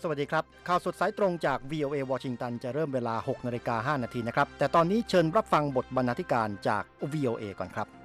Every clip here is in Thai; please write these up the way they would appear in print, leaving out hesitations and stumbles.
สวัสดีครับข่าวสดสายตรงจาก VOA วอชิงตันจะเริ่มเวลา 6:05 น.นะครับแต่ตอนนี้เชิญรับฟังบทบรรณาธิการจาก VOA ก่อนครับ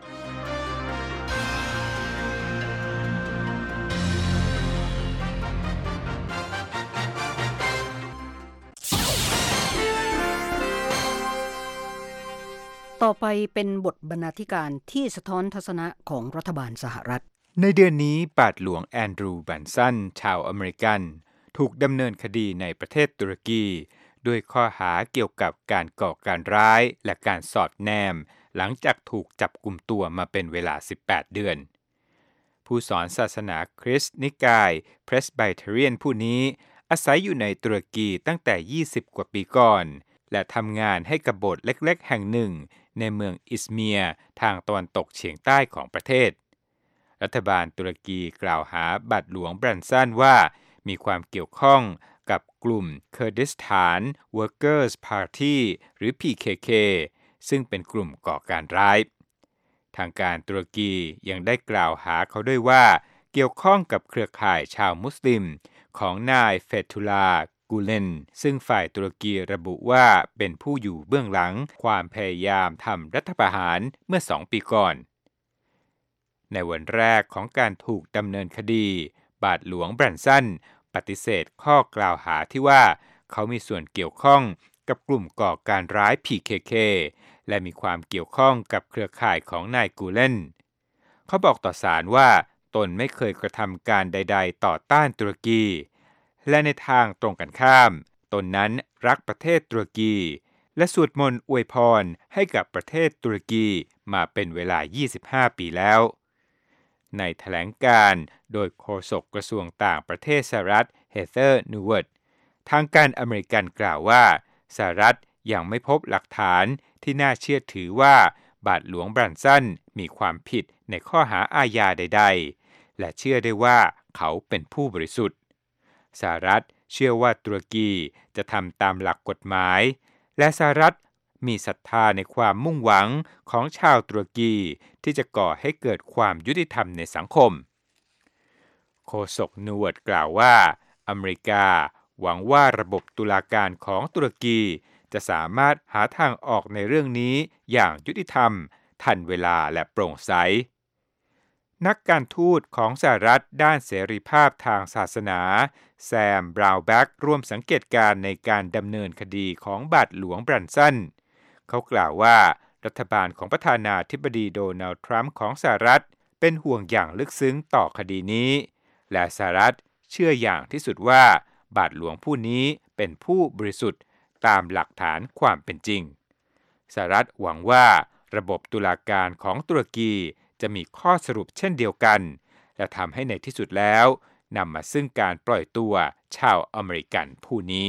ต่อไปเป็นบทบรรณาธิการที่สะท้อนทัศนะของรัฐบาลสหรัฐในเดือนนี้บาทหลวงแอนดรูว์ แบรนสันชาวอเมริกันถูกดำเนินคดีในประเทศตุรกีด้วยข้อหาเกี่ยวกับการก่อการร้ายและการสอดแนมหลังจากถูกจับกุมตัวมาเป็นเวลา18 เดือนผู้สอนศาสนาคริสต์นิกายเพรสไบเทเรียนผู้นี้อาศัยอยู่ในตุรกีตั้งแต่20 กว่าปีก่อนและทำงานให้กับโบสถ์เล็กๆแห่งหนึ่งในเมืองอิสเมียร์ทางตะวันตกเฉียงใต้ของประเทศรัฐบาลตุรกีกล่าวหาบาทหลวงแบรนสันว่ามีความเกี่ยวข้องกับกลุ่ม Kurdistan Workers Party หรือ PKK ซึ่งเป็นกลุ่มก่อการร้ายทางการตุรกียังได้กล่าวหาเขาด้วยว่าเกี่ยวข้องกับเครือข่ายชาวมุสลิมของนายเฟตุลาห์ กูเลนซึ่งฝ่ายตุรกีระบุว่าเป็นผู้อยู่เบื้องหลังความพยายามทำรัฐประหารเมื่อ2 ปีก่อนในวันแรกของการถูกดำเนินคดีบาทหลวงแบรนสันปฏิเสธข้อกล่าวหาที่ว่าเขามีส่วนเกี่ยวข้องกับกลุ่มก่อการร้าย PKK และมีความเกี่ยวข้องกับเครือข่ายของนายกูเลนเขาบอกต่อศาลว่าตนไม่เคยกระทำการใดๆต่อต้านตุรกีและในทางตรงกันข้ามตนนั้นรักประเทศตุรกีและสวดมนต์อวยพรให้กับประเทศตุรกีมาเป็นเวลา25 ปีแล้วในแถลงการณ์โดยโฆษกกระทรวงต่างประเทศสหรัฐเฮเธอร์ นูเวิร์ดทางการอเมริกันกล่าวว่าสหรัฐยังไม่พบหลักฐานที่น่าเชื่อถือว่าบาทหลวงแบรนสันมีความผิดในข้อหาอาญาใดๆและเชื่อได้ว่าเขาเป็นผู้บริสุทธิ์สหรัฐเชื่อว่าตุรกีจะทำตามหลักกฎหมายและสหรัฐมีศรัทธาในความมุ่งหวังของชาวตุรกีที่จะก่อให้เกิดความยุติธรรมในสังคมโฆษกนูเวิร์ดกล่าวว่าอเมริกาหวังว่าระบบตุลาการของตุรกีจะสามารถหาทางออกในเรื่องนี้อย่างยุติธรรมทันเวลาและโปร่งใสนักการทูตของสหรัฐด้านเสรีภาพทางศาสนาแซม บราวน์แบ็กร่วมสังเกตการณ์ในการดำเนินคดีของบาทหลวงแบรนสันเขากล่าวว่ารัฐบาลของประธานาธิบดีโดนัลด์ทรัมป์ของสหรัฐเป็นห่วงอย่างลึกซึ้งต่อคดีนี้และสหรัฐเชื่ออย่างที่สุดว่าบาทหลวงผู้นี้เป็นผู้บริสุทธิ์ตามหลักฐานความเป็นจริงสหรัฐหวังว่าระบบตุลาการของตุรกีจะมีข้อสรุปเช่นเดียวกันและทำให้ในที่สุดแล้วนำมาซึ่งการปล่อยตัวชาวอเมริกันผู้นี้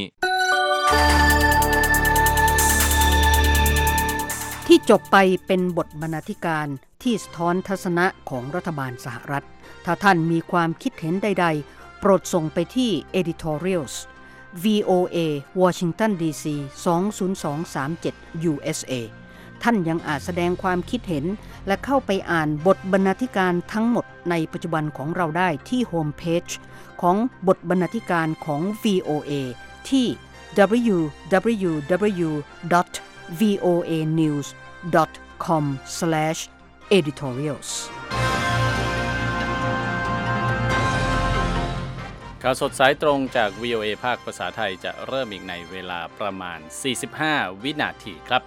ที่จบไปเป็นบทบรรณาธิการที่สะท้อนทัศนะของรัฐบาลสหรัฐถ้าท่านมีความคิดเห็นใดๆโปรดส่งไปที่ editorials VOA Washington DC 20237 USA ท่านยังอาจแสดงความคิดเห็นและเข้าไปอ่านบทบรรณาธิการทั้งหมดในปัจจุบันของเราได้ที่โฮมเพจของบทบรรณาธิการของ VOA ที่ www.voanews.com/editorials ข่าวสดสายตรงจาก VOA ภาคภาษาไทยจะเริ่มอีกในเวลาประมาณ45 วินาทีครับ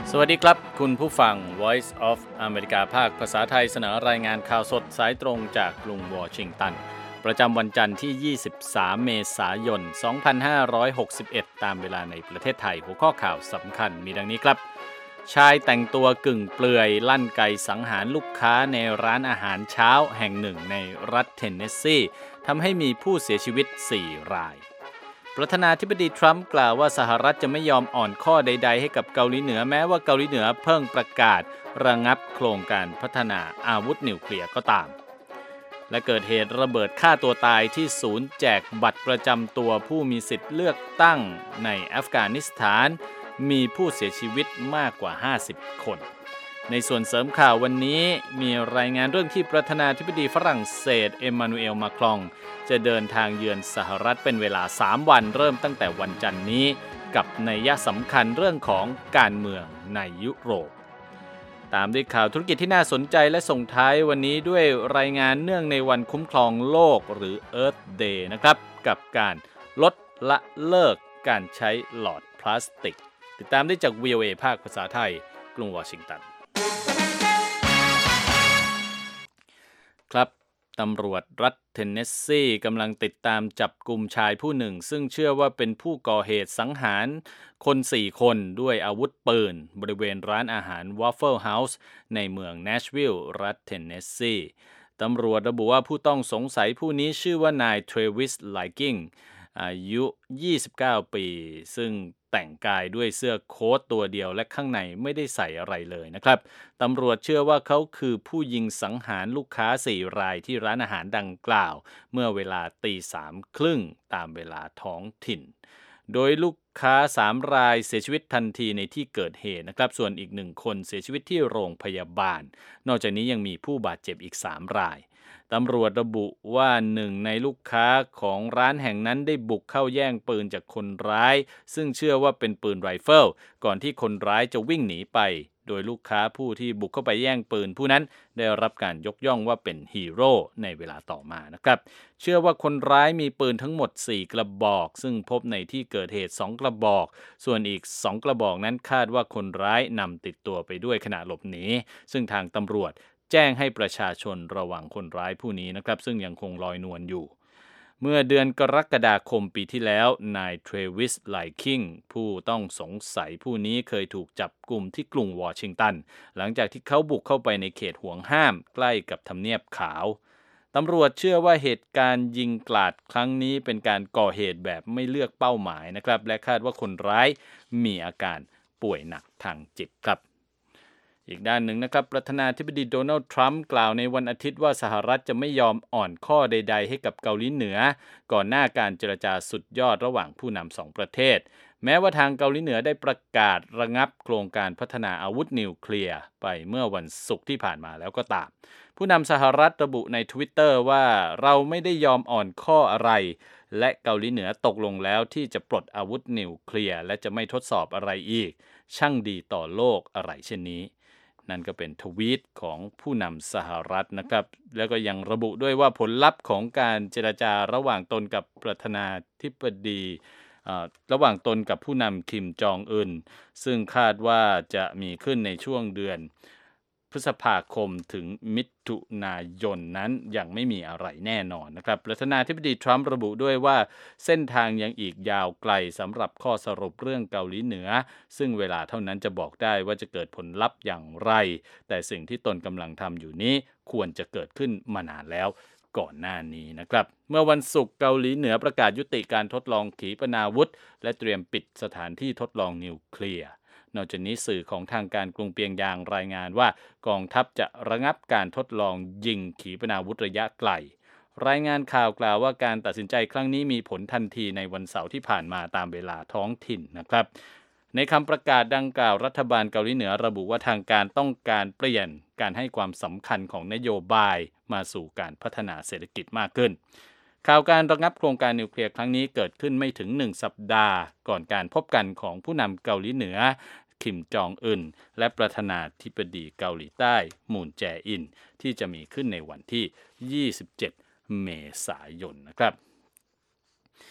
สวัสดีครับคุณผู้ฟัง Voice of America ภาคภาษาไทยเสนอรายงานข่าวสดสายตรงจากกรุงวอชิงตันประจำวันจันทร์ที่ 23 เมษายน 2561 ตามเวลาในประเทศไทยหัวข้อข่าวสำคัญมีดังนี้ครับชายแต่งตัวกึ่งเปลือยลั่นไกสังหารลูกค้าในร้านอาหารเช้าแห่งหนึ่งในรัฐเทนเนสซีทำให้มีผู้เสียชีวิต 4 รายประธานาธิบดีทรัมป์กล่าวว่าสหรัฐจะไม่ยอมอ่อนข้อใดๆให้กับเกาหลีเหนือแม้ว่าเกาหลีเหนือเพิ่งประกาศระงับโครงการพัฒนาอาวุธนิวเคลียร์ก็ตามและเกิดเหตุระเบิดฆ่าตัวตายที่ศูนย์แจกบัตรประจำตัวผู้มีสิทธิ์เลือกตั้งในอัฟกานิสถานมีผู้เสียชีวิตมากกว่า50คนในส่วนเสริมข่าววันนี้มีรายงานเรื่องที่ประธานาธิบดีฝรั่งเศสเอ็มมานูเอลมาครองจะเดินทางเยือนสหรัฐเป็นเวลา3วันเริ่มตั้งแต่วันจันทร์นี้กับนัยสำคัญเรื่องของการเมืองในยุโรปตามด้วยข่าวธุรกิจที่น่าสนใจและส่งท้ายวันนี้ด้วยรายงานเนื่องในวันคุ้มครองโลกหรือ Earth Day นะครับกับการลดละเลิกการใช้หลอดพลาสติกติดตามได้จาก VOA ภาคภาษาไทยกรุงวอชิงตันครับตำรวจรัฐเทนเนสซีกำลังติดตามจับกุมชายผู้หนึ่งซึ่งเชื่อว่าเป็นผู้ก่อเหตุสังหารคน4 คนด้วยอาวุธปืนบริเวณร้านอาหาร Waffle House ในเมือง Nashville รัฐเทนเนสซีตำรวจระบุว่าผู้ต้องสงสัยผู้นี้ชื่อว่านายเทรวิส ไลกิงอายุ29 ปีซึ่งแต่งกายด้วยเสื้อโค้ทตัวเดียวและข้างในไม่ได้ใส่อะไรเลยนะครับตำรวจเชื่อว่าเขาคือผู้ยิงสังหารลูกค้า4 รายที่ร้านอาหารดังกล่าวเมื่อเวลา 3:30 ตามเวลาท้องถิ่นโดยลูกค้า3 รายเสียชีวิตทันทีในที่เกิดเหตุนะครับส่วนอีก1 คนเสียชีวิตที่โรงพยาบาลนอกจากนี้ยังมีผู้บาดเจ็บอีก3 รายตำรวจระบุว่า1 ในลูกค้าของร้านแห่งนั้นได้บุกเข้าแย่งปืนจากคนร้ายซึ่งเชื่อว่าเป็นปืนไรเฟิลก่อนที่คนร้ายจะวิ่งหนีไปโดยลูกค้าผู้ที่บุกเข้าไปแย่งปืนผู้นั้นได้รับการยกย่องว่าเป็นฮีโร่ในเวลาต่อมานะครับเชื่อว่าคนร้ายมีปืนทั้งหมด4 กระบอกซึ่งพบในที่เกิดเหตุ2 กระบอกส่วนอีก2 กระบอกนั้นคาดว่าคนร้ายนำติดตัวไปด้วยขณะหลบหนีซึ่งทางตำรวจแจ้งให้ประชาชนระวังคนร้ายผู้นี้นะครับซึ่งยังคงลอยนวลอยู่เมื่อเดือนกรกฎาคมปีที่แล้วนายเทรวิส ไลคิงผู้ต้องสงสัยผู้นี้เคยถูกจับกุมที่กรุงวอชิงตันหลังจากที่เขาบุกเข้าไปในเขตห่วงห้ามใกล้กับทำเนียบขาวตำรวจเชื่อว่าเหตุการณ์ยิงกราดครั้งนี้เป็นการก่อเหตุแบบไม่เลือกเป้าหมายนะครับและคาดว่าคนร้ายมีอาการป่วยหนักทางจิตครับอีกด้านหนึ่งนะครับประธานาธิบดีโดนัลด์ทรัมป์กล่าวในวันอาทิตย์ว่าสหรัฐจะไม่ยอมอ่อนข้อใดๆให้กับเกาหลีเหนือก่อนหน้าการเจรจาสุดยอดระหว่างผู้นำ2 ประเทศแม้ว่าทางเกาหลีเหนือได้ประกาศระงับโครงการพัฒนาอาวุธนิวเคลียร์ไปเมื่อวันศุกร์ที่ผ่านมาแล้วก็ตามผู้นำสหรัฐระบุใน Twitter ว่าเราไม่ได้ยอมอ่อนข้ออะไรและเกาหลีเหนือตกลงแล้วที่จะปลดอาวุธนิวเคลียร์และจะไม่ทดสอบอะไรอีกช่างดีต่อโลกอะไรเช่นนี้นั่นก็เป็นทวีตของผู้นำสหรัฐนะครับแล้วก็ยังระบุด้วยว่าผลลัพธ์ของการเจรจาระหว่างตนกับประธานาธิบดีระหว่างตนกับผู้นำคิมจองอึนซึ่งคาดว่าจะมีขึ้นในช่วงเดือนพฤษภาคมถึงมิถุนายนนั้นยังไม่มีอะไรแน่นอนนะครับประธานาธิบดีทรัมป์ระบุด้วยว่าเส้นทางยังอีกยาวไกลสำหรับข้อสรุปเรื่องเกาหลีเหนือซึ่งเวลาเท่านั้นจะบอกได้ว่าจะเกิดผลลัพธ์อย่างไรแต่สิ่งที่ตนกำลังทำอยู่นี้ควรจะเกิดขึ้นมานานแล้วก่อนหน้านี้นะครับเมื่อวันศุกร์เกาหลีเหนือประกาศยุติการทดลองขีปนาวุธและเตรียมปิดสถานที่ทดลองนิวเคลียร์นอกจากนี้สื่อของทางการกรุงเปียงยางรายงานว่ากองทัพจะระงับการทดลองยิงขีปนาวุธระยะไกลรายงานข่าวกล่าวว่าการตัดสินใจครั้งนี้มีผลทันทีในวันเสาร์ที่ผ่านมาตามเวลาท้องถิ่นนะครับในคำประกาศดังกล่าวรัฐบาลเกาหลีเหนือระบุว่าทางการต้องการเปลี่ยนการให้ความสำคัญของนโยบายมาสู่การพัฒนาเศรษฐกิจมากขึ้นข่าวการระงับโครงการนิวเคลียร์ครั้งนี้เกิดขึ้นไม่ถึง1 สัปดาห์ก่อนการพบกันของผู้นำเกาหลีเหนือคิมจองอึนและประธานาธิบดีเกาหลีใต้มูนแจอินที่จะมีขึ้นในวันที่27 เมษายนนะครับ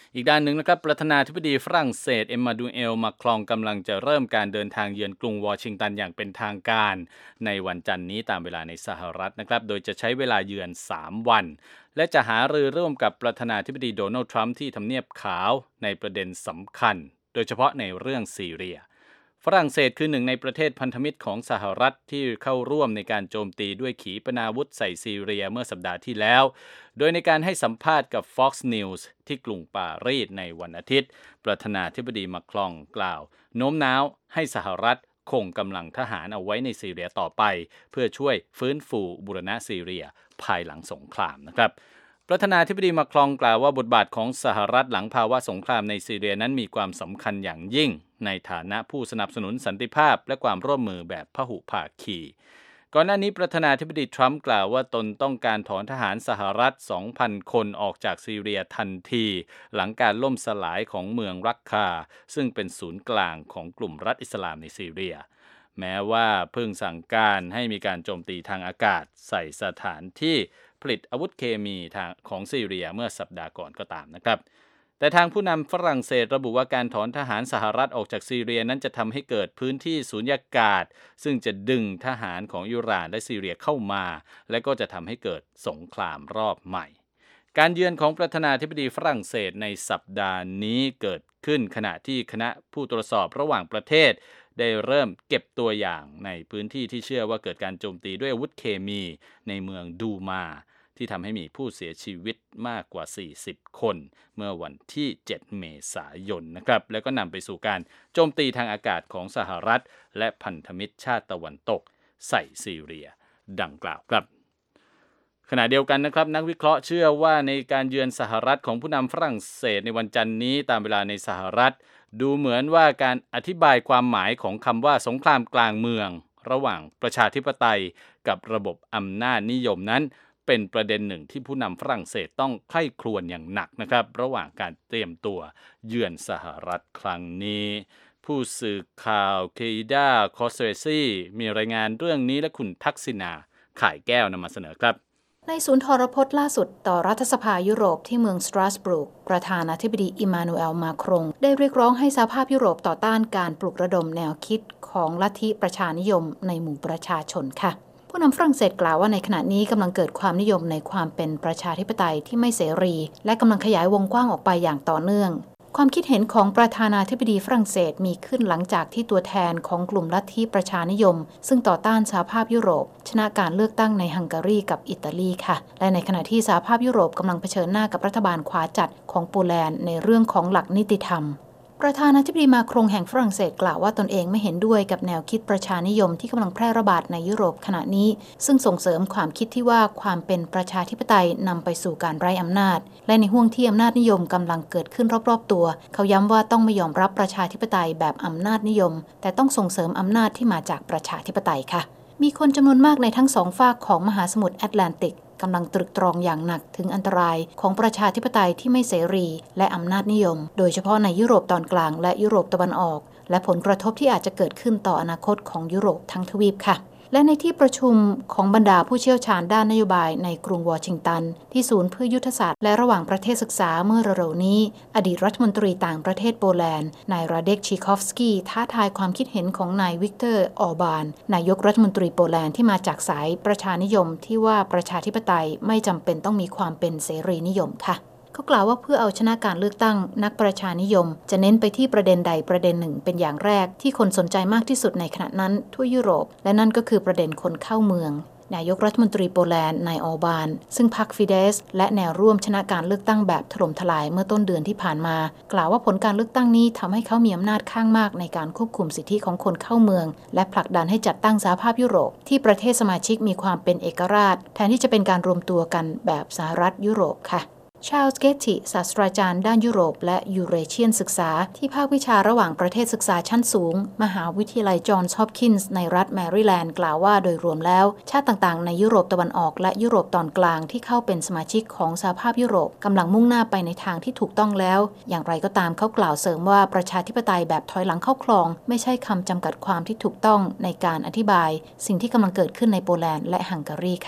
อีกด้านหนึ่งนะครับประธานาธิบดีฝรั่งเศสเอ็มมานูเอลมาครองกำลังจะเริ่มการเดินทางเยือนกรุงวอชิงตันอย่างเป็นทางการในวันจันทร์นี้ตามเวลาในสหรัฐนะครับโดยจะใช้เวลาเยือน3วันและจะหารือร่วมกับประธานาธิบดีโดนัลด์ทรัมป์ที่ทำเนียบขาวในประเด็นสำคัญโดยเฉพาะในเรื่องซีเรียฝรั่งเศสคือหนึ่งในประเทศพันธมิตรของสหรัฐที่เข้าร่วมในการโจมตีด้วยขีปนาวุธใส่ซีเรียเมื่อสัปดาห์ที่แล้วโดยในการให้สัมภาษณ์กับ Fox News ที่กรุงปารีสในวันอาทิตย์ประธานาธิบดีมาครองกล่าวโน้มน้าวให้สหรัฐคงกำลังทหารเอาไว้ในซีเรียต่อไปเพื่อช่วยฟื้นฟูบูรณะซีเรียภายหลังสงครามนะครับประธานาธิบดีมาครองกล่าวว่าบทบาทของสหรัฐหลังภาวะสงครามในซีเรียนั้นมีความสำคัญอย่างยิ่งในฐานะผู้สนับสนุนสันติภาพและความร่วมมือแบบพหุภาคีก่อนหน้านี้ประธานาธิบดีทรัมป์กล่าวว่าตนต้องการถอนทหารสหรัฐ 2,000 คนออกจากซีเรียทันทีหลังการล่มสลายของเมืองรักคาซึ่งเป็นศูนย์กลางของกลุ่มรัฐอิสลามในซีเรียแม้ว่าเพิ่งสั่งการให้มีการโจมตีทางอากาศใส่สถานที่ผลิตอาวุธเคมีของซีเรียเมื่อสัปดาห์ก่อนก็ตามนะครับแต่ทางผู้นำฝรั่งเศสระบุว่าการถอนทหารสหรัฐออกจากซีเรียนั้นจะทำให้เกิดพื้นที่สูญญากาศซึ่งจะดึงทหารของอิหร่านและซีเรียเข้ามาและก็จะทำให้เกิดสงครามรอบใหม่การเยือนของประธานาธิบดีฝรั่งเศสในสัปดาห์นี้เกิดขึ้นขณะที่คณะผู้ตรวจสอบระหว่างประเทศได้เริ่มเก็บตัวอย่างในพื้นที่ที่เชื่อว่าเกิดการโจมตีด้วยอาวุธเคมีในเมืองดูมาที่ทำให้มีผู้เสียชีวิตมากกว่า40คนเมื่อวันที่ 7 เมษายนนะครับแล้วก็นำไปสู่การโจมตีทางอากาศของสหรัฐและพันธมิตรชาติตะวันตกใส่ซีเรียดังกล่าวครับขณะเดียวกันนะครับนักวิเคราะห์เชื่อว่าในการเยือนสหรัฐของผู้นำฝรั่งเศสในวันจันทร์นี้ตามเวลาในสหรัฐดูเหมือนว่าการอธิบายความหมายของคำว่าสงครามกลางเมืองระหว่างประชาธิปไตยกับระบบอำนาจนิยมนั้นเป็นประเด็นหนึ่งที่ผู้นำฝรั่งเศสต้องใคร่ครวญอย่างหนักนะครับระหว่างการเตรียมตัวเยือนสหรัฐครั้งนี้ผู้สื่อข่าวเคอิดาคอสเวซีมีรายงานเรื่องนี้และคุณทักษิณาข่ายแก้วนำมาเสนอครับในศูนย์ทรพจน์ล่าสุดต่อรัฐสภายุโรปที่เมืองสตราสบรูกประธานาธิบดีอิมมานูเอลมาครงได้เรียกร้องให้สหภาพยุโรปต่อต้านการปลุกระดมแนวคิดของลัทธิประชานิยมในหมู่ประชาชนค่ะผู้นำฝรั่งเศสกล่าวว่าในขณะนี้กำลังเกิดความนิยมในความเป็นประชาธิปไตยที่ไม่เสรีและกำลังขยายวงกว้างออกไปอย่างต่อเนื่องความคิดเห็นของประธานาธิบดีฝรั่งเศสมีขึ้นหลังจากที่ตัวแทนของกลุ่มลัทธิประชานิยมซึ่งต่อต้านสหภาพยุโรปชนะการเลือกตั้งในฮังการีกับอิตาลีค่ะและในขณะที่สหภาพยุโรปกำลังเผชิญหน้ากับรัฐบาลขวาจัดของโปแลนด์ในเรื่องของหลักนิติธรรมประธานาธิบดีมาครงแห่งฝรั่งเศสกล่าวว่าตนเองไม่เห็นด้วยกับแนวคิดประชานิยมที่กำลังแพร่ระบาดในยุโรปขณะนี้ซึ่งส่งเสริมความคิดที่ว่าความเป็นประชาธิปไตยนำไปสู่การไร้อำนาจและในห้วงที่อำนาจนิยมกำลังเกิดขึ้นรอบๆตัวเขาย้ำว่าต้องไม่ยอมรับประชาธิปไตยแบบอำนาจนิยมแต่ต้องส่งเสริมอำนาจที่มาจากประชาธิปไตยค่ะมีคนจำนวนมากในทั้งสองฝากของมหาสมุทรแอตแลนติกกำลังตรึกตรองอย่างหนักถึงอันตรายของประชาธิปไตยที่ไม่เสรีและอำนาจนิยมโดยเฉพาะในยุโรปตอนกลางและยุโรปตะวันออกและผลกระทบที่อาจจะเกิดขึ้นต่ออนาคตของยุโรปทั้งทวีปค่ะและในที่ประชุมของบรรดาผู้เชี่ยวชาญด้านนโยบายในกรุงวอชิงตันที่ศูนย์เพื่อยุทธศาสตร์และระหว่างประเทศศึกษาเมื่อเร็วๆนี้อดีตรัฐมนตรีต่างประเทศโปแลนด์นายราเดกชิคอฟสกี้ท้าทายความคิดเห็นของนายวิกเตอร์ออร์บานนายกรัฐมนตรีโปแลนด์ที่มาจากสายประชานิยมที่ว่าประชาธิปไตยไม่จำเป็นต้องมีความเป็นเสรีนิยมค่ะเขากล่าวว่าเพื่อเอาชนะการเลือกตั้งนักประชานิยมจะเน้นไปที่ประเด็นใดประเด็นหนึ่งเป็นอย่างแรกที่คนสนใจมากที่สุดในขณะนั้นทั่วยุโรปและนั่นก็คือประเด็นคนเข้าเมืองนายกรัฐมนตรีโปแลนด์นายออร์บานซึ่งพรรคฟิเดสและแนวร่วมชนะการเลือกตั้งแบบถล่มทลายเมื่อต้นเดือนที่ผ่านมากล่าวว่าผลการเลือกตั้งนี้ทำให้เขามีอำนาจข้างมากในการควบคุมสิทธิของคนเข้าเมืองและผลักดันให้จัดตั้งสหภาพยุโรปที่ประเทศสมาชิกมีความเป็นเอกราชแทนที่จะเป็นการรวมตัวกันแบบสหรัฐยุโรปค่ะชาร์ลส์เกตติศาสตราจารย์ด้านยุโรปและยูเรเชียนศึกษาที่ภาควิชาระหว่างประเทศศึกษาชั้นสูงมหาวิทยาลัยจอห์นส์ฮอปกินส์ในรัฐแมริแลนด์กล่าวว่าโดยรวมแล้วชาติต่างๆในยุโรปตะวันออกและยุโรปตอนกลางที่เข้าเป็นสมาชิกของสหภาพยุโรปกำลังมุ่งหน้าไปในทางที่ถูกต้องแล้วอย่างไรก็ตามเขากล่าวเสริมว่าประชาธิปไตยแบบถอยหลังเข้าคลองไม่ใช่คำจำกัดความที่ถูกต้องในการอธิบายสิ่งที่กำลังเกิดขึ้นในโปแลนด์และฮังการีค่ะ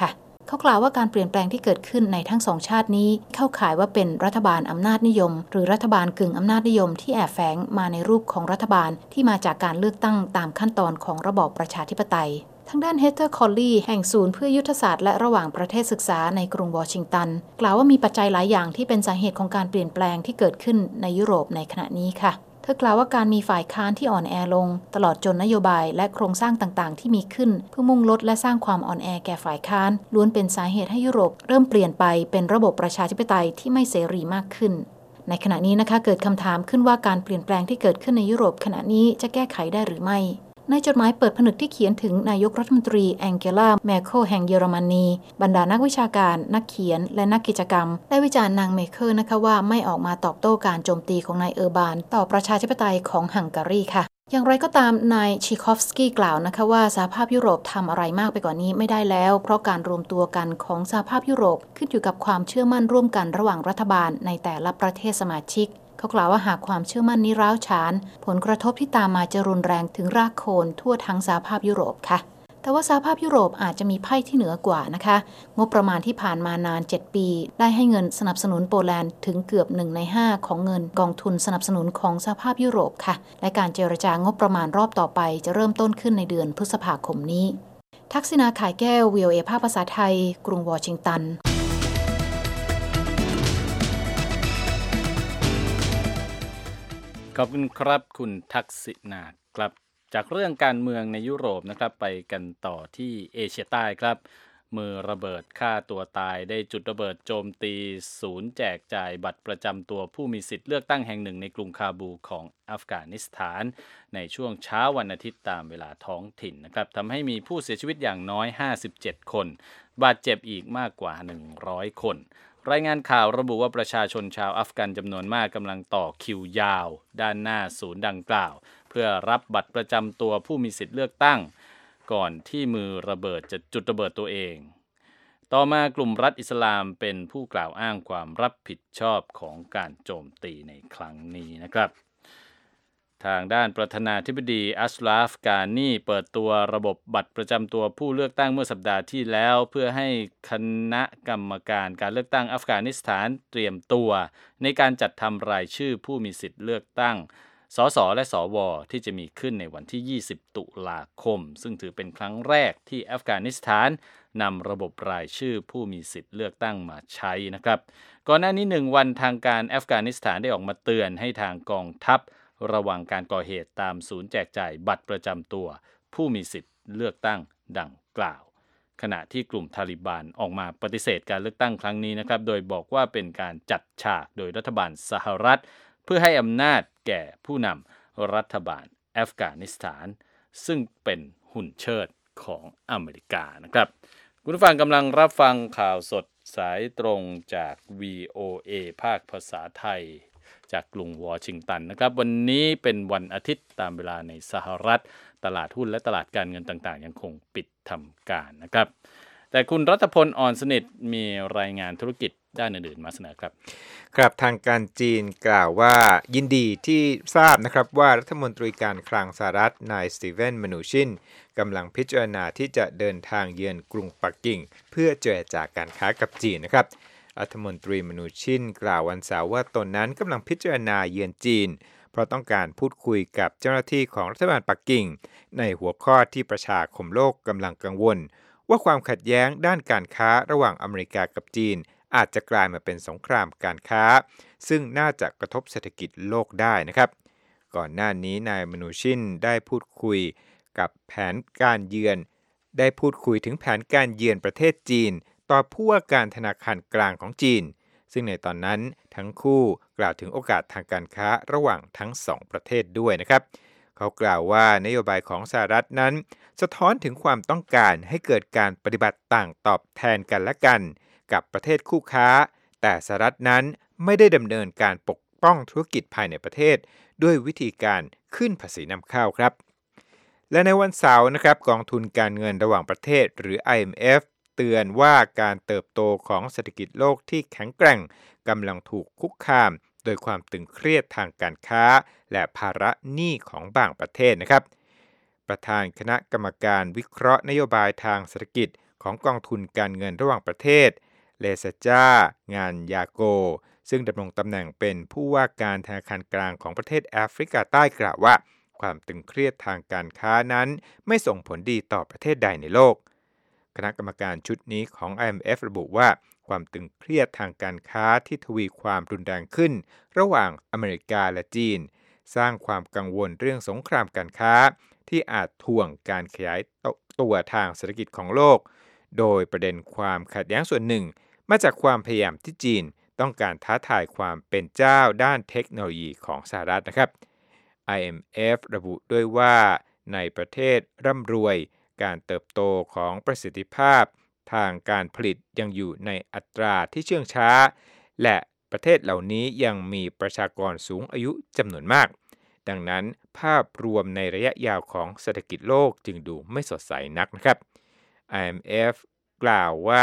เขากล่าวว่าการเปลี่ยนแปลงที่เกิดขึ้นในทั้งสองชาตินี้เข้าข่ายว่าเป็นรัฐบาลอำนาจนิยมหรือรัฐบาลกึ่งอำนาจนิยมที่แอบแฝงมาในรูปของรัฐบาลที่มาจากการเลือกตั้งตามขั้นตอนของระบอบประชาธิปไตยทางด้านเฮเธอร์ คอลลีแห่งศูนย์เพื่อยุทธศาสตร์และระหว่างประเทศศึกษาในกรุงวอชิงตันกล่าวว่ามีปัจจัยหลายอย่างที่เป็นสาเหตุของการเปลี่ยนแปลงที่เกิดขึ้นในยุโรปในขณะนี้ค่ะเธอกล่าวว่าการมีฝ่ายค้านที่อ่อนแอลงตลอดจนนโยบายและโครงสร้างต่างๆที่มีขึ้นเพื่อมุ่งลดและสร้างความอ่อนแอแก่ฝ่ายค้านล้วนเป็นสาเหตุให้ยุโรปเริ่มเปลี่ยนไปเป็นระบบประชาธิปไตยที่ไม่เสรีมากขึ้นในขณะนี้นะคะเกิดคำถามขึ้นว่าการเปลี่ยนแปลงที่เกิดขึ้นในยุโรปขณะนี้จะแก้ไขได้หรือไม่ในจดหมายเปิดผนึกที่เขียนถึงนายกรัฐมนตรีแองเกลา เมเคิลแห่งเยอรมนีบรรดานักวิชาการนักเขียนและนักกิจกรรมได้วิจารณ์นางเมเคิลนะคะว่าไม่ออกมาตอบโต้การโจมตีของนายเออร์บานต่อประชาธิปไตยของฮังการีค่ะอย่างไรก็ตามนายชิคอฟสกี้กล่าวนะคะว่าสหภาพยุโรปทำอะไรมากไปกว่านี้ไม่ได้แล้วเพราะการรวมตัวกันของสหภาพยุโรปขึ้นอยู่กับความเชื่อมั่นร่วมกันระหว่างรัฐบาลในแต่ละประเทศสมาชิกเขากล่าวว่าหากความเชื่อมั่นนี้ร้าวฉานผลกระทบที่ตามมาจะรุนแรงถึงรากโคนทั่วทั้งสหภาพยุโรปค่ะแต่ว่าสหภาพยุโรปอาจจะมีไพ่ที่เหนือกว่านะคะงบประมาณที่ผ่านมานาน7ปีได้ให้เงินสนับสนุนโปแลนด์ถึงเกือบ1 ใน 5ของเงินกองทุนสนับสนุนของสหภาพยุโรปค่ะและการเจรจางบประมาณรอบต่อไปจะเริ่มต้นขึ้นในเดือนพฤษภาคมนี้ทักษิณาข่ายแก้ว VOA ภาคภาษาไทยกรุงวอชิงตันขอบคุณครับคุณทักษิณาครับจากเรื่องการเมืองในยุโรปนะครับไปกันต่อที่เอเชียใต้ครับมือระเบิดฆ่าตัวตายได้จุดระเบิดโจมตีศูนย์แจกจ่ายบัตรประจำตัวผู้มีสิทธิ์เลือกตั้งแห่งหนึ่งในกรุงคาบูของอัฟกานิสถานในช่วงเช้าวันอาทิตย์ตามเวลาท้องถิ่นนะครับทำให้มีผู้เสียชีวิตอย่างน้อย57คนบาดเจ็บอีกมากกว่า100คนรายงานข่าวระบุว่าประชาชนชาวอัฟกันจำนวนมากกำลังต่อคิวยาวด้านหน้าศูนย์ดังกล่าวเพื่อรับบัตรประจำตัวผู้มีสิทธิ์เลือกตั้งก่อนที่มือระเบิดจะจุดระเบิดตัวเองต่อมากลุ่มรัฐอิสลามเป็นผู้กล่าวอ้างความรับผิดชอบของการโจมตีในครั้งนี้นะครับทางด้านประธานาธิบดีอัชราฟ กานีเปิดตัวระบบบัตรประจำตัวผู้เลือกตั้งเมื่อสัปดาห์ที่แล้วเพื่อให้คณะกรรมการการเลือกตั้งอัฟกานิสถานเตรียมตัวในการจัดทำรายชื่อผู้มีสิทธิ์เลือกตั้งสสและสวที่จะมีขึ้นในวันที่20ตุลาคมซึ่งถือเป็นครั้งแรกที่อัฟกานิสถานนำระบบรายชื่อผู้มีสิทธิ์เลือกตั้งมาใช้นะครับก่อนหน้านี้1วันทางการอัฟกานิสถานได้ออกมาเตือนให้ทางกองทัพระวังการก่อเหตุตามศูนย์แจกจ่ายบัตรประจำตัวผู้มีสิทธิ์เลือกตั้งดังกล่าวขณะที่กลุ่มทาลิบันออกมาปฏิเสธการเลือกตั้งครั้งนี้นะครับโดยบอกว่าเป็นการจัดฉากโดยรัฐบาลสหรัฐเพื่อให้อำนาจแก่ผู้นำรัฐบาลอัฟกานิสถานซึ่งเป็นหุ่นเชิดของอเมริกานะครับคุณผู้ฟังกำลังรับฟังข่าวสดสายตรงจาก VOA ภาคภาษาไทยจากกรุงวอชิงตันนะครับวันนี้เป็นวันอาทิตย์ตามเวลาในสหรัฐตลาดหุ้นและตลาดการเงินต่างๆยังคงปิดทำการนะครับแต่คุณรัฐพล อ่อนสนิทมีรายงานธุรกิจด้านอื่นๆมาเสนอครับครับทางการจีนกล่าวว่ายินดีที่ทราบนะครับว่ารัฐมนตรีการคลังสหรัฐนายสตีเวน มนูชินกำลังพิจารณาที่จะเดินทางเยือนกรุงปักกิ่งเพื่อเจรจาการค้ากับจีนนะครับรัฐมนตรีมนูชินกล่าววันเสาร์ว่าตนนั้นกำลังพิจารณาเยือนจีนเพราะต้องการพูดคุยกับเจ้าหน้าที่ของรัฐบาลปักกิ่งในหัวข้อที่ประชาคมโลกกำลังกังวลว่าความขัดแย้งด้านการค้าระหว่างอเมริกากับจีนอาจจะกลายมาเป็นสงครามการค้าซึ่งน่าจะกระทบเศรษฐกิจโลกได้นะครับก่อนหน้านี้นายมนูชินได้พูดคุยกับแผนการเยือนได้พูดคุยถึงแผนการเยือนประเทศจีนต่อผู้ว่าการธนาคารกลางของจีนซึ่งในตอนนั้นทั้งคู่กล่าวถึงโอกาสทางการค้าระหว่างทั้งสองประเทศด้วยนะครับเขากล่าวว่านโยบายของสหรัฐนั้นสะท้อนถึงความต้องการให้เกิดการปฏิบัติต่างตอบแทนกันและกันกับประเทศคู่ค้าแต่สหรัฐนั้นไม่ได้ดำเนินการปกป้องธุรกิจภายในประเทศด้วยวิธีการขึ้นภาษีนำเข้าครับและในวันเสาร์นะครับกองทุนการเงินระหว่างประเทศหรือ IMF เตือนว่าการเติบโตของเศรษฐกิจโลกที่แข็งแกร่งกำลังถูกคุกคามโดยความตึงเครียดทางการค้าและภาระหนี้ของบางประเทศนะครับประธานคณะกรรมการวิเคราะห์นโยบายทางเศรษฐกิจของกองทุนการเงินระหว่างประเทศเลซาจ้างานยาโกซึ่งดำรงตำแหน่งเป็นผู้ว่าการธนาคารกลางของประเทศแอฟริกาใต้กล่าวว่าความตึงเครียดทางการค้านั้นไม่ส่งผลดีต่อประเทศใดในโลกคณะกรรมการชุดนี้ของ IMF ระบุว่าความตึงเครียดทางการค้าที่ทวีความรุนแรงขึ้นระหว่างอเมริกาและจีนสร้างความกังวลเรื่องสงครามการค้าที่อาจถ่วงการขยายตัวทางเศรษฐกิจของโลกโดยประเด็นความขัดแย้งส่วนหนึ่งมาจากความพยายามที่จีนต้องการท้าทายความเป็นเจ้าด้านเทคโนโลยีของสหรัฐนะครับ IMF ระบุด้วยว่าในประเทศร่ำรวยการเติบโตของประสิทธิภาพทางการผลิตยังอยู่ในอัตราที่เชื่องช้าและประเทศเหล่านี้ยังมีประชากรสูงอายุจำนวนมากดังนั้นภาพรวมในระยะยาวของเศรษฐกิจโลกจึงดูไม่สดใสนักนะครับ IMF กล่าวว่า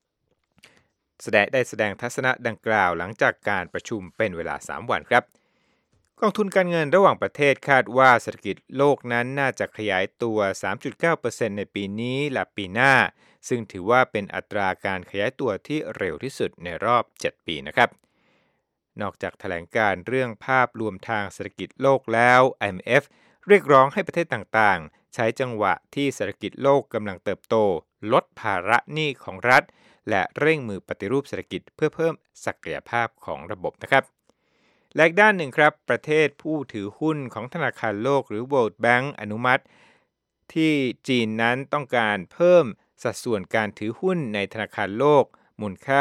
ได้แสดงทัศนะดังกล่าวหลังจากการประชุมเป็นเวลา3วันครับกองทุนการเงินระหว่างประเทศคาดว่าเศรษฐกิจโลกนั้นน่าจะขยายตัว 3.9% ในปีนี้และปีหน้าซึ่งถือว่าเป็นอัตราการขยายตัวที่เร็วที่สุดในรอบ7ปีนะครับนอกจากแถลงการเรื่องภาพรวมทางเศรษฐกิจโลกแล้ว IMF เรียกร้องให้ประเทศต่างๆใช้จังหวะที่เศรษฐกิจโลกกำลังเติบโตลดภาระหนี้ของรัฐและเร่งมือปฏิรูปเศรษฐกิจเพื่อเพิ่มศักยภาพของระบบนะครับและอีกด้านหนึ่งครับประเทศผู้ถือหุ้นของธนาคารโลกหรือ World Bank อนุมัติที่จีนนั้นต้องการเพิ่มสัดส่วนการถือหุ้นในธนาคารโลกมูลค่า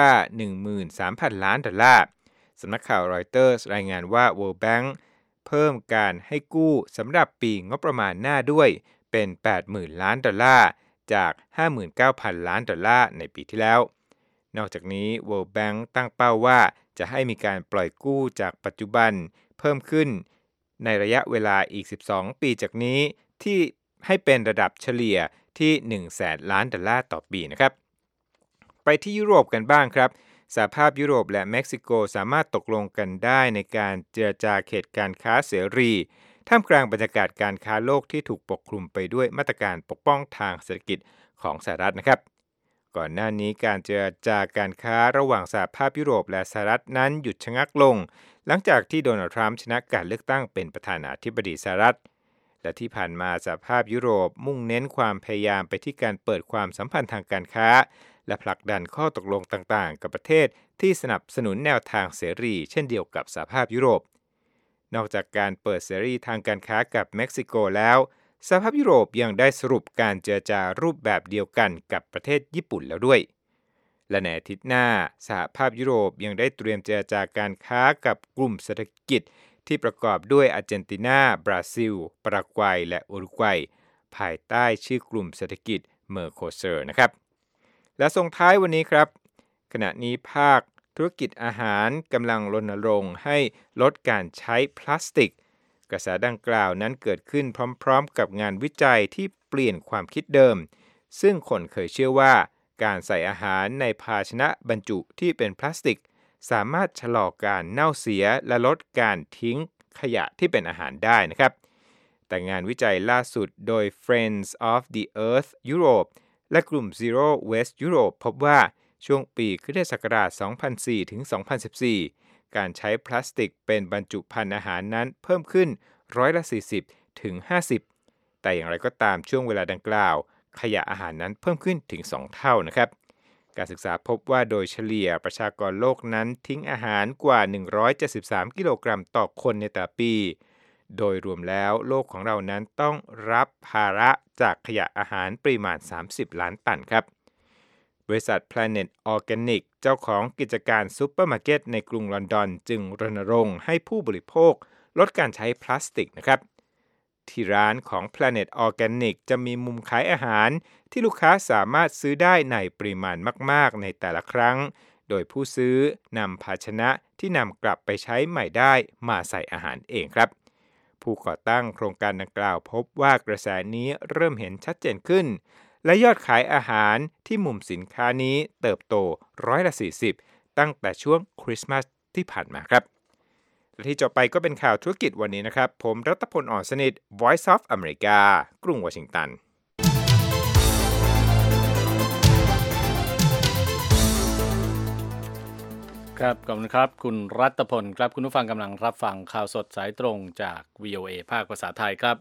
13,000 ล้านดอลลาร์สำนักข่าวรอยเตอร์สรายงานว่า World Bank เพิ่มการให้กู้สำหรับปีงบประมาณหน้าด้วยเป็น 80,000 ล้านดอลลาร์จาก 59,000 ล้านดอลลาร์ในปีที่แล้วนอกจากนี้ World Bank ตั้งเป้าว่าจะให้มีการปล่อยกู้จากปัจจุบันเพิ่มขึ้นในระยะเวลาอีก12ปีจากนี้ที่ให้เป็นระดับเฉลี่ยที่ 100,000 ล้านดอลลาร์ต่อปีนะครับไปที่ยุโรปกันบ้างครับสหภาพยุโรปและเม็กซิโกสามารถตกลงกันได้ในการเจรจาเขตการค้าเสรีท่ามกลางบรรยากาศการค้าโลกที่ถูกปกคลุมไปด้วยมาตรการปกป้องทางเศรษฐกิจของสหรัฐนะครับก่อนหน้านี้การเจรจาการค้าระหว่างสหภาพยุโรปและสหรัฐนั้นหยุดชะงักลงหลังจากที่โดนัลด์ทรัมป์ชนะการเลือกตั้งเป็นประธานาธิบดีสหรัฐและที่ผ่านมาสหภาพยุโรปมุ่งเน้นความพยายามไปที่การเปิดความสัมพันธ์ทางการค้าและผลักดันข้อตกลงต่างๆกับประเทศที่สนับสนุนแนวทางเสรีเช่นเดียวกับสหภาพยุโรปนอกจากการเปิดเสรีทางการค้ากับเม็กซิโกแล้วสหภาพยุโรปยังได้สรุปการเจรจารูปแบบเดียวกันกับประเทศญี่ปุ่นแล้วด้วยและในอาทิตย์หน้าสหภาพยุโรปยังได้เตรียมเจรจาการค้ากับกลุ่มเศรษฐกิจที่ประกอบด้วยอาร์เจนตินาบราซิลปารากวัยและอุรุกวัยภายใต้ชื่อกลุ่มเศรษฐกิจเมอร์โคเซอร์นะครับและส่งท้ายวันนี้ครับขณะนี้ภาคธุรกิจอาหารกำลังรณรงค์ให้ลดการใช้พลาสติกกระแสดังกล่าวนั้นเกิดขึ้นพร้อมๆกับงานวิจัยที่เปลี่ยนความคิดเดิมซึ่งคนเคยเชื่อว่าการใส่อาหารในภาชนะบรรจุที่เป็นพลาสติกสามารถชะลอการเน่าเสียและลดการทิ้งขยะที่เป็นอาหารได้นะครับแต่งานวิจัยล่าสุดโดย Friends of the Earth Europe และกลุ่ม Zero Waste Europe พบว่าช่วงปีคริสตศักราช 2004 ถึง 2014 การใช้พลาสติกเป็นบรรจุภัณฑ์อาหารนั้นเพิ่มขึ้น40%ถึง 50%แต่อย่างไรก็ตามช่วงเวลาดังกล่าวขยะอาหารนั้นเพิ่มขึ้นถึง2เท่านะครับการศึกษาพบว่าโดยเฉลี่ยประชากรโลกนั้นทิ้งอาหารกว่า173กิโลกรัมต่อคนในแต่ละปีโดยรวมแล้วโลกของเรานั้นต้องรับภาระจากขยะอาหารปริมาณ30ล้านตันครับบริษัท Planet Organic เจ้าของกิจการซุปเปอร์มาร์เก็ตในกรุงลอนดอนจึงรณรงค์ให้ผู้บริโภคลดการใช้พลาสติกนะครับที่ร้านของ Planet Organic จะมีมุมขายอาหารที่ลูกค้าสามารถซื้อได้ในปริมาณมากๆในแต่ละครั้งโดยผู้ซื้อนำภาชนะที่นำกลับไปใช้ใหม่ได้มาใส่อาหารเองครับผู้ก่อตั้งโครงการดังกล่าวพบว่ากระแสนี้เริ่มเห็นชัดเจนขึ้นและยอดขายอาหารที่มุมสินค้านี้เติบโต40%ตั้งแต่ช่วงคริสต์มาสที่ผ่านมาครับและที่จบไปก็เป็นข่าวธุรกิจวันนี้นะครับผมรัตพล อ่อนสนิท Voice of America กรุงวอชิงตันครับขอบคุณครับคุณรัตพลครับคุณผู้ฟังกำลังรับฟังข่าวสดสายตรงจาก VOA ภาคภาษาไทยครับ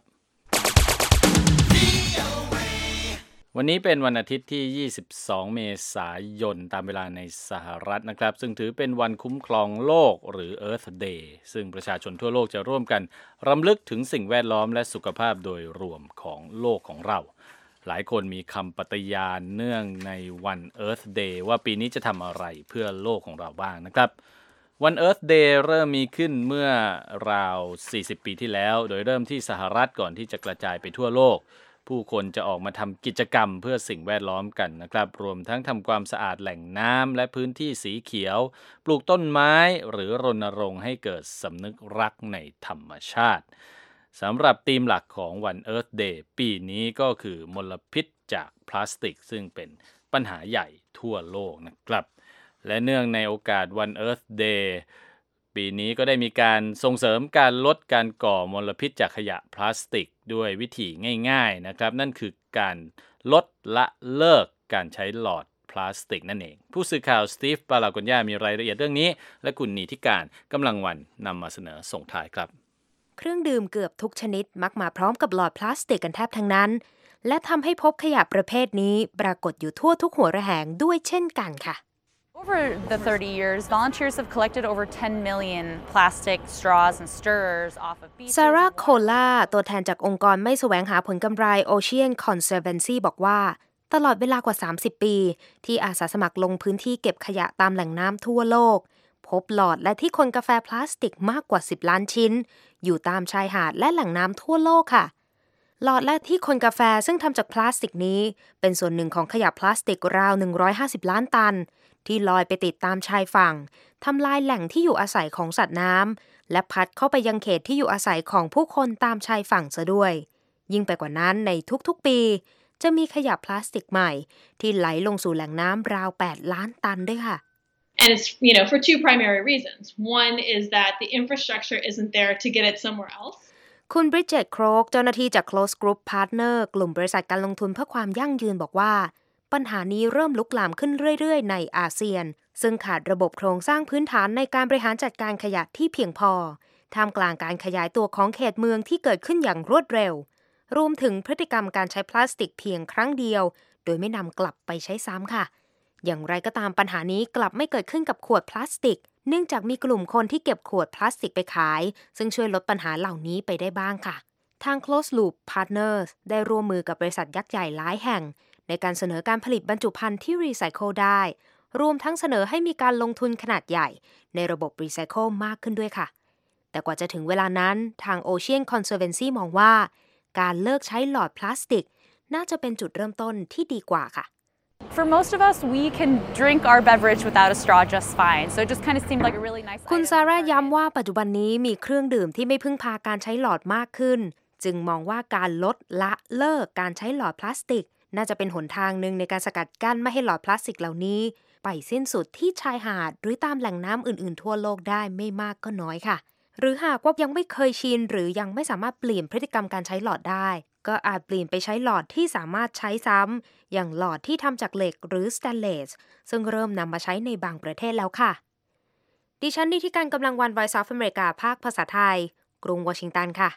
วันนี้เป็นวันอาทิตย์ที่22เมษายนตามเวลาในสหรัฐนะครับซึ่งถือเป็นวันคุ้มครองโลกหรือ Earth Day ซึ่งประชาชนทั่วโลกจะร่วมกันรำลึกถึงสิ่งแวดล้อมและสุขภาพโดยรวมของโลกของเราหลายคนมีคำปฏิญาณเนื่องในวัน Earth Day ว่าปีนี้จะทำอะไรเพื่อโลกของเราบ้างนะครับวัน Earth Day เริ่มมีขึ้นเมื่อราว40ปีที่แล้วโดยเริ่มที่สหรัฐก่อนที่จะกระจายไปทั่วโลกผู้คนจะออกมาทำกิจกรรมเพื่อสิ่งแวดล้อมกันนะครับรวมทั้งทำความสะอาดแหล่งน้ำและพื้นที่สีเขียวปลูกต้นไม้หรือรณรงค์ให้เกิดสำนึกรักในธรรมชาติสำหรับธีมหลักของวัน Earth Day ปีนี้ก็คือมลพิษจากพลาสติกซึ่งเป็นปัญหาใหญ่ทั่วโลกนะครับและเนื่องในโอกาสวัน Earth Day ปีนี้ก็ได้มีการส่งเสริมการลดการก่อมลพิษจากขยะพลาสติกด้วยวิธีง่ายๆนะครับนั่นคือการลดละเลิกการใช้หลอดพลาสติกนั่นเองผู้สื่อข่าวสตีฟปาลากอนยามีรายละเอียดเรื่องนี้และคุณนีธิการกำลังวันนำมาเสนอส่งท้ายครับเครื่องดื่มเกือบทุกชนิดมักมาพร้อมกับหลอดพลาสติกกันแทบทั้งนั้นและทำให้พบขยะประเภทนี้ปรากฏอยู่ทั่วทุกหัวระแหงด้วยเช่นกันค่ะ Over the 30 years, volunteers have collected over 10 million plastic straws and stirrers off of beaches. Sarah Kola ตัวแทนจากองค์กรไม่แสวงหาผลกำไร Ocean Conservancy บอกว่าตลอดเวลากว่า30ปีที่อาสาสมัครลงพื้นที่เก็บขยะตามแหล่งน้ำทั่วโลกพบหลอดและที่คนกาแฟพลาสติกมากกว่า10ล้านชิ้นอยู่ตามชายหาดและแหล่งน้ำทั่วโลกค่ะหลอดและที่คนกาแฟซึ่งทำจากพลาสติกนี้เป็นส่วนหนึ่งของขยะพลาสติกราว150ล้านตันที่ลอยไปติดตามชายฝั่งทำลายแหล่งที่อยู่อาศัยของสัตว์น้ำและพัดเข้าไปยังเขตที่อยู่อาศัยของผู้คนตามชายฝั่งซะด้วยยิ่งไปกว่านั้นในทุกๆปีจะมีขยะพลาสติกใหม่ที่ไหลลงสู่แหล่งน้ำราว8ล้านตันด้วยค่ะ And it's, for two primary reasons. One is that the infrastructure isn't there to get it somewhere else. คุณบริดเจต โครกเจ้าหน้าที่จาก Close Group Partner กลุ่มบริษัทการลงทุนเพื่อความยั่งยืนบอกว่าปัญหานี้เริ่มลุกลามขึ้นเรื่อยๆในอาเซียนซึ่งขาดระบบโครงสร้างพื้นฐานในการบริหารจัดการขยะที่เพียงพอท่ามกลางการขยายตัวของเขตเมืองที่เกิดขึ้นอย่างรวดเร็วรวมถึงพฤติกรรมการใช้พลาสติกเพียงครั้งเดียวโดยไม่นำกลับไปใช้ซ้ำค่ะอย่างไรก็ตามปัญหานี้กลับไม่เกิดขึ้นกับขวดพลาสติกเนื่องจากมีกลุ่มคนที่เก็บขวดพลาสติกไปขายซึ่งช่วยลดปัญหาเหล่านี้ไปได้บ้างค่ะทาง Close Loop Partners ได้ร่วมมือกับบริษัทยักษ์ใหญ่หลายแห่งในการเสนอการผลิตบรรจุภัณฑ์ที่รีไซเคิลได้รวมทั้งเสนอให้มีการลงทุนขนาดใหญ่ในระบบรีไซเคิลมากขึ้นด้วยค่ะแต่กว่าจะถึงเวลานั้นทาง Ocean Conservancy มองว่าการเลิกใช้หลอดพลาสติกน่าจะเป็นจุดเริ่มต้นที่ดีกว่าค่ะ For most of us, we can drink our beverage without a straw just fine. So it just kind of seemed like a really nice คุณซาร่าย้ำว่าปัจจุบันนี้มีเครื่องดื่มที่ไม่พึ่งพาการใช้หลอดมากขึ้นจึงมองว่าการลดละเลิกการใช้หลอดพลาสติกน่าจะเป็นหนทางหนึ่งในการสกัดกั้นไม่ให้หลอดพลาสติกเหล่านี้ไปสิ้นสุดที่ชายหาดหรือตามแหล่งน้ำอื่นๆทั่วโลกได้ไม่มากก็น้อยค่ะหรือหากว่ายังไม่เคยชินหรือยังไม่สามารถเปลี่ยนพฤติกรรมการใช้หลอดได้ก็อาจเปลี่ยนไปใช้หลอดที่สามารถใช้ซ้ำอย่างหลอดที่ทำจากเหล็กหรือสแตนเลสซึ่งเริ่มนำมาใช้ในบางประเทศแล้วค่ะดิฉันนิติการกำลังวัน Voice of America ภาคภาษาไทยกรุงวอชิงตันค่ะ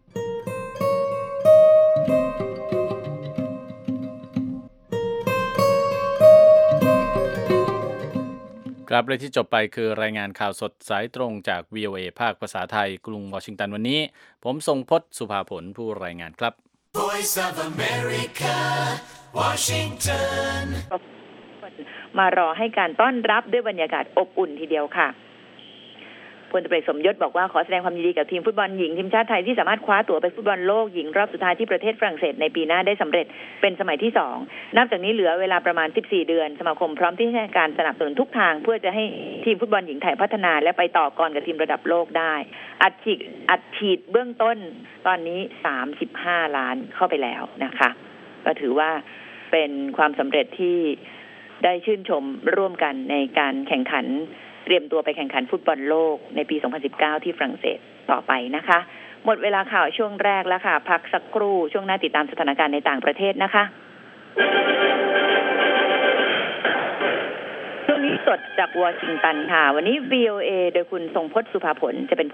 ครับและที่จบไปคือรายงานข่าวสดสายตรงจาก VOA ภาคภาษาไทยกรุงวอชิงตันวันนี้ผมทรงพจน์สุภาผลผู้รายงานครับ Voice of America Washington มารอให้การต้อนรับด้วยบรรยากาศอบอุ่นทีเดียวค่ะพลตรีสมยศบอกว่าขอแสดงความยินดีกับทีมฟุตบอลหญิงทีมชาติไทยที่สามารถคว้าตั๋วไปฟุตบอลโลกหญิงรอบสุดท้ายที่ประเทศฝรั่งเศสในปีหน้าได้สำเร็จเป็นสมัยที่2นับจากนี้เหลือเวลาประมาณ14เดือนสมาคมพร้อมที่ให้การสนับสนุนทุกทางเพื่อจะให้ทีมฟุตบอลหญิงไทยพัฒนาและไปต่อกรกับทีมระดับโลกได้อัดฉีดเบื้องต้นตอนนี้35ล้านเข้าไปแล้วนะคะก็ถือว่าเป็นความสำเร็จที่ได้ชื่นชมร่วมกันในการแข่งขันเตรียมตัวไปแข่งขันฟุตบอลโลกในปี2019ที่ฝรั่งเศสต่อไปนะคะหมดเวลาข่าวช่วงแรกแล้วค่ะพักสักครู่ช่วงหน้าติดตามสถานการณ์ในต่างประเทศนะคะช่วงนี้สดจากวอชิงตันค่ะวันนี้ VOA โดยคุณทรงพจน์สุภาผลจะเป็น